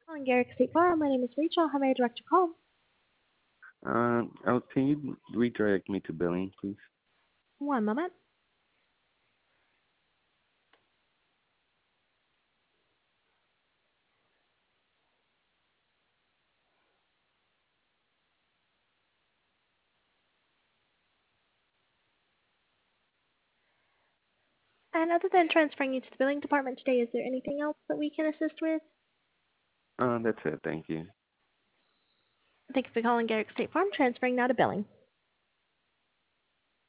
Calling Garrick State Farm. My name is Rachel. How may I direct your call? Can you redirect me to billing, please? One moment. And other than transferring you to the billing department today, is there anything else that we can assist with? That's it. Thank you. Thanks for calling Garrick State Farm. Transferring now to billing.